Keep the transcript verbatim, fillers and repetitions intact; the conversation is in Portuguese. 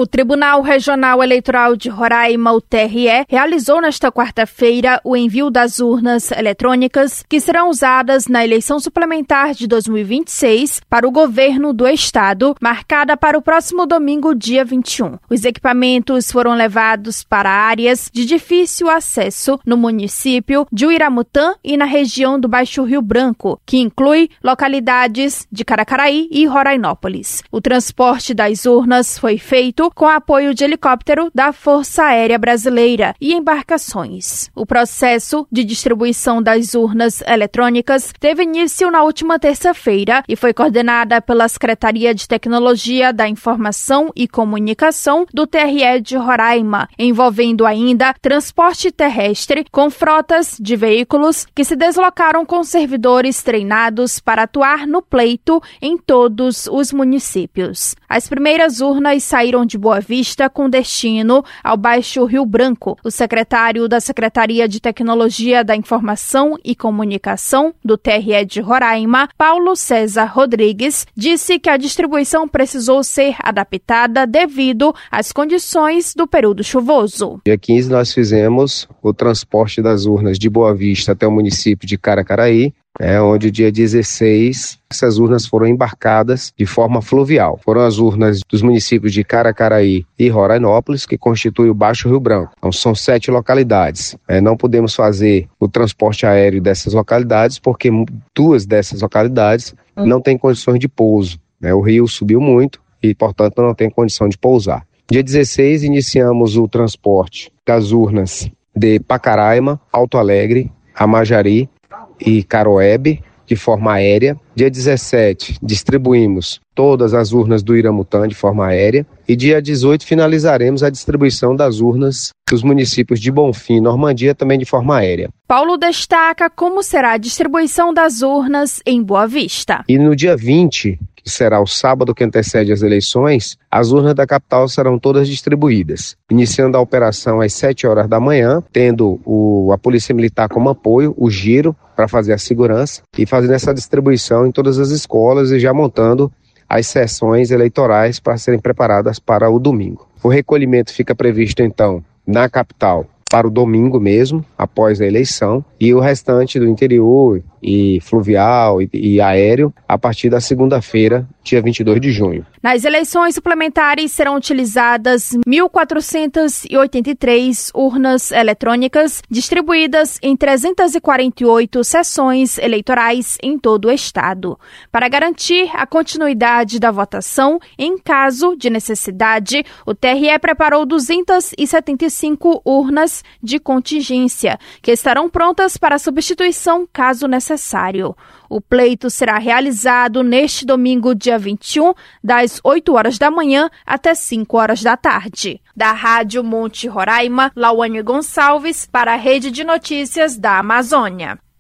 O Tribunal Regional Eleitoral de Roraima, o T R E, realizou nesta quarta-feira o envio das urnas eletrônicas que serão usadas na eleição suplementar de dois mil e vinte e seis para o governo do estado, marcada para o próximo domingo, dia vinte e um. Os equipamentos foram levados para áreas de difícil acesso no município de Uiramutã e na região do Baixo Rio Branco, que inclui localidades de Caracaraí e Rorainópolis. O transporte das urnas foi feito com apoio de helicóptero da Força Aérea Brasileira e embarcações. O processo de distribuição das urnas eletrônicas teve início na última terça-feira e foi coordenada pela Secretaria de Tecnologia da Informação e Comunicação do T R E de Roraima, envolvendo ainda transporte terrestre com frotas de veículos que se deslocaram com servidores treinados para atuar no pleito em todos os municípios. As primeiras urnas saíram de Boa Vista com destino ao Baixo Rio Branco. O secretário da Secretaria de Tecnologia da Informação e Comunicação do T R E de Roraima, Paulo César Rodrigues, disse que a distribuição precisou ser adaptada devido às condições do período chuvoso. Dia quinze nós fizemos o transporte das urnas de Boa Vista até o município de Caracaraí, É, onde dia dezesseis essas urnas foram embarcadas de forma fluvial. Foram as urnas dos municípios de Caracaraí e Rorainópolis, que constituem o Baixo Rio Branco. Então são sete localidades. É, não podemos fazer o transporte aéreo dessas localidades porque duas dessas localidades não têm condições de pouso. Né? O rio subiu muito e, portanto, não tem condição de pousar. Dia dezesseis iniciamos o transporte das urnas de Pacaraima, Alto Alegre, Amajari e Caroebe, de forma aérea. Dia dezessete, distribuímos todas as urnas do Uiramutã de forma aérea. E dia dezoito, finalizaremos a distribuição das urnas dos municípios de Bonfim e Normandia, também de forma aérea. Paulo destaca como será a distribuição das urnas em Boa Vista. E no dia vinte, que será o sábado que antecede as eleições, as urnas da capital serão todas distribuídas, iniciando a operação às sete horas da manhã, tendo o, a Polícia Militar como apoio, o giro, para fazer a segurança e fazendo essa distribuição em todas as escolas e já montando as sessões eleitorais para serem preparadas para o domingo. O recolhimento fica previsto, então, na capital para o domingo mesmo, após a eleição, e o restante do interior e fluvial e, e aéreo a partir da segunda-feira, dia vinte e dois de junho. Nas eleições suplementares serão utilizadas mil quatrocentas e oitenta e três urnas eletrônicas distribuídas em trezentas e quarenta e oito sessões eleitorais em todo o estado. Para garantir a continuidade da votação, em caso de necessidade, o T R E preparou duzentas e setenta e cinco urnas de contingência, que estarão prontas para substituição caso necessário. O pleito será realizado neste domingo, dia vinte e um, das oito horas da manhã até cinco horas da tarde. Da Rádio Monte Roraima, Lauane Gonçalves, para a Rede de Notícias da Amazônia.